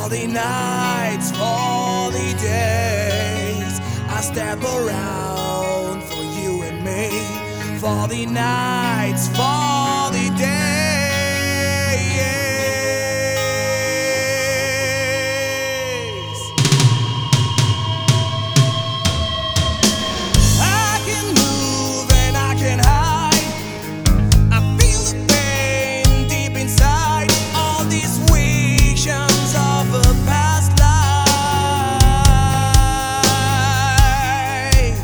For the nights, for the days, I step around for you and me. For the nights, for the days, I can move and I can hide. I feel the pain deep inside. All these visions of a past life.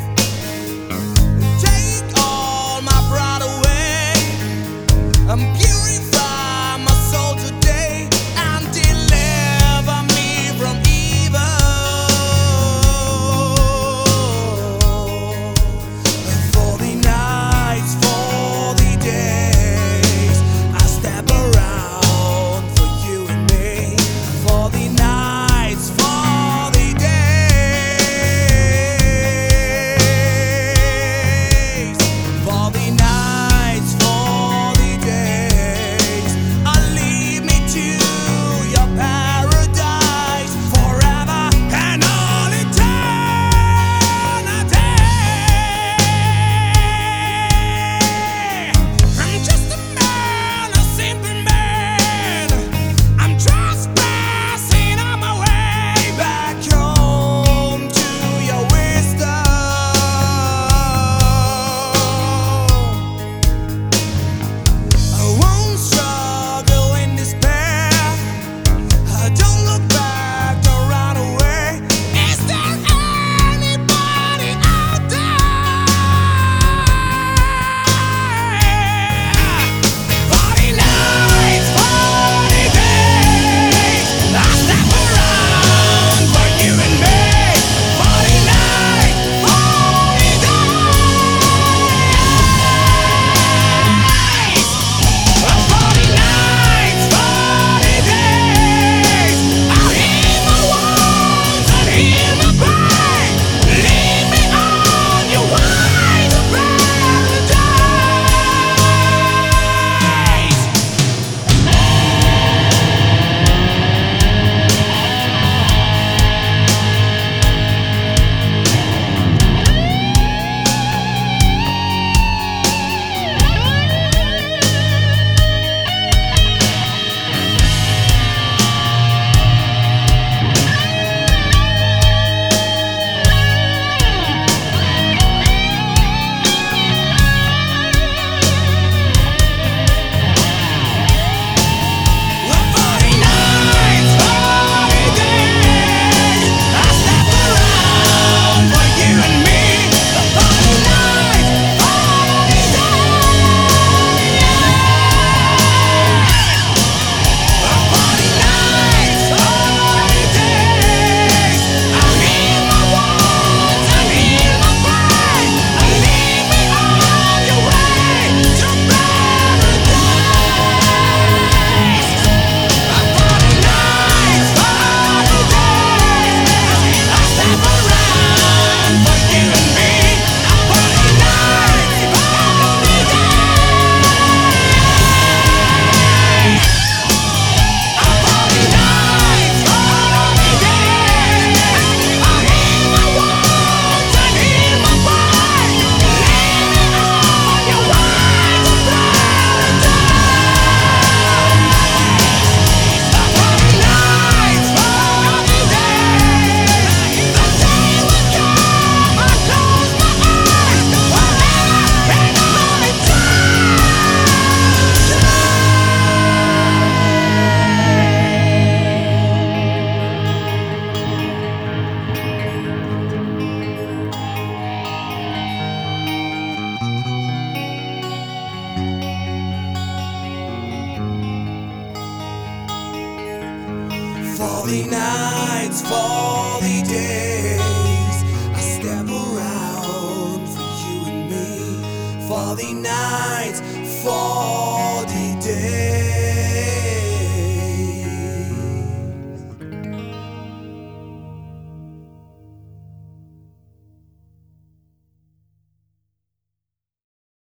Take all my pride away. I'm purify my soul today and deliver me from evil. For the nights, for the days, I step around for you and me. For the nights, for the days, for the nights, for the days, lead me to your paradise forever and all eternity. I'm just a man, a simple man. I'm trespassing on my way back home to your wisdom. I won't struggle in despair. Don't look back, don't run away. Is there anybody out there? For the nights, for the days, I step around for you and me. For the nights, for the days, for the nights, for the days, I hear my wounds and hear my pain. Lead me on your way to paradise. For the nights, for the days, I step around for you and me. For the nights, for the days, for the days, I heal my wounds and heal my pain. Lead me on your way to paradise. For the nights, for the days, I step around for you and me. For the nights, for the days, for the nights, for the days, I heal my wounds and heal my pain. Lead me on your way to paradise. For the nights, for the days, the day will come, I close my eyes, forever and all For the nights, for the days, I step around for you and me. For the nights, for the days.